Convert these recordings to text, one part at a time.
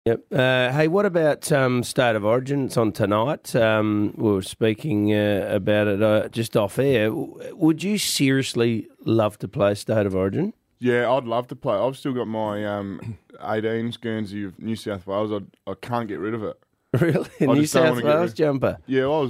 Yep. Hey, what about State of Origin? It's on tonight. We were speaking about it just off air. Would you seriously love to play State of Origin? Yeah, I'd love to play. I've still got my 18s Guernsey of New South Wales. I can't get rid of it. Really? New South Wales jumper? Yeah, I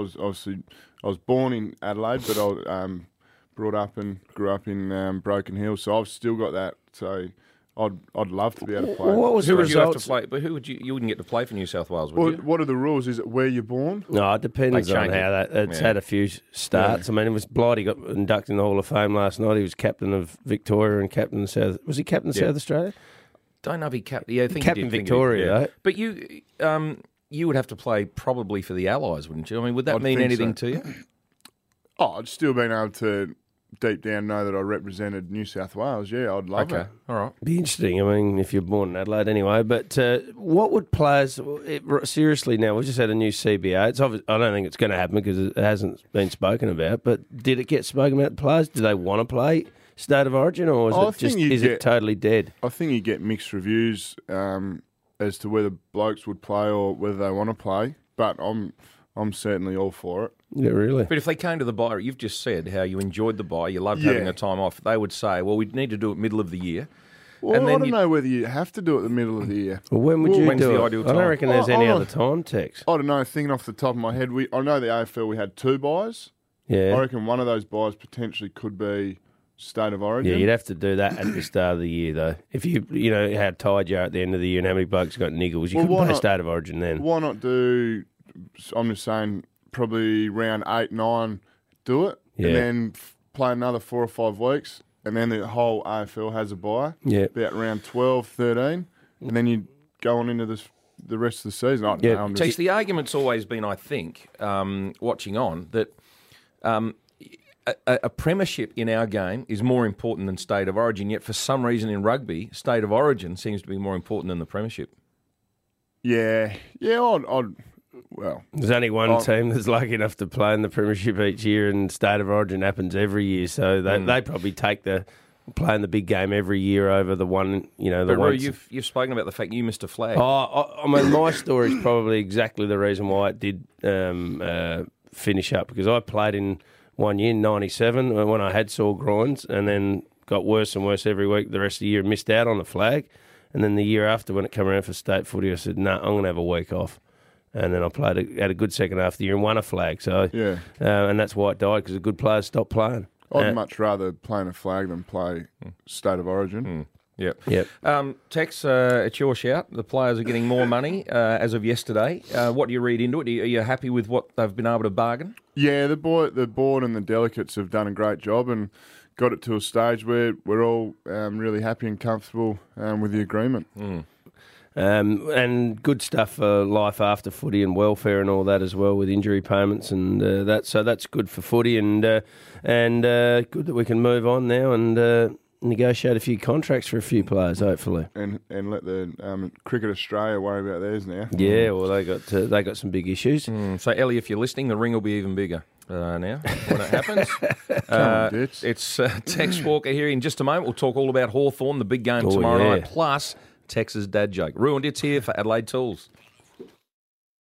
was born in Adelaide, but I brought up and grew up in Broken Hill, so I've still got that. So I'd love to be able to play. What was the Who would you have to results? play? But who would you? You wouldn't get to play for New South Wales, would you? What are the rules? Is it where you're born? No, it depends They on change how it. that. It's Yeah. had a few starts. I mean, it was Blighty got inducted in the Hall of Fame last night. He was captain of Victoria and captain of South. Was he captain of South Australia? Don't know if he Yeah, I think Captain he did. Victoria, though. But you would have to play probably for the Allies, wouldn't you? I mean, would that I'd mean think anything so. to you? Oh, I'd still been able to deep down know that I represented New South Wales. Yeah, I'd love it. All right. Be interesting. I mean, if you're born in Adelaide anyway. But what would players seriously now? We've just had a new CBA. It's obvious, I don't think it's going to happen because it hasn't been spoken about. But did it get spoken about? The players? Do they want to play State of Origin, or is it totally dead? I think you get mixed reviews as to whether blokes would play or whether they want to play. But I'm certainly all for it. Yeah, really. But if they came to the bye, you've just said how you enjoyed the bye, you loved having a time off. They would say, well, we need to do it middle of the year. Well, And I then don't know whether you have to do it in the middle of the year. Well, when would you when's do the it? ideal I don't time? reckon there's any Oh, other time, Tex. I don't know, thinking off the top of my head, I know the AFL we had 2 buys. Yeah. I reckon one of those buys potentially could be State of Origin. Yeah, you'd have to do that at the start of the year, though. If you know how tired you are at the end of the year and how many blokes got niggles, you Well, could why play not- State of Origin then. Why not do, I'm just saying, probably round 8, 9, do it, Yeah. and then play another 4 or 5 weeks, and then the whole AFL has a buy, Yeah. about round 12, 13, and then you go on into the rest of the season. I don't Yeah. know. I'm Tex, just, the argument's always been, I think, watching on, that a premiership in our game is more important than State of Origin, yet for some reason in rugby, State of Origin seems to be more important than the premiership. yeah, well, There's only one team that's lucky enough to play in the Premiership each year, and State of Origin happens every year. So they probably take playing the big game every year over the one, the But one. Roo, you've spoken about the fact you missed a flag. I mean, my story is probably exactly the reason why it did finish up, because I played in one year, in 97, when I had sore groins, and then got worse and worse every week the rest of the year, missed out on the flag. And then the year after, when it came around for state footy, I said, no, I'm going to have a week off. And then I had a good second half of the year and won a flag. So, yeah. and that's why it died, because the good players stopped playing. I'd much rather play in a flag than play State of Origin. Yep. Yep. Tex, it's your shout. The players are getting more money as of yesterday. What do you read into it? Are you happy with what they've been able to bargain? Yeah, the board and the delegates have done a great job and got it to a stage where we're all really happy and comfortable with the agreement. And good stuff for life after footy and welfare and all that as well, with injury payments and that. So that's good for footy and good that we can move on now and negotiate a few contracts for a few players, hopefully. And let the Cricket Australia worry about theirs now. Yeah, well, they got some big issues. So, Ellie, if you're listening, the ring will be even bigger now when it happens. Ditch. It's Tex Walker here. In just a moment, we'll talk all about Hawthorn, the big game tomorrow night, plus Tex's dad joke. Ruined It's here for Adelaide Tools.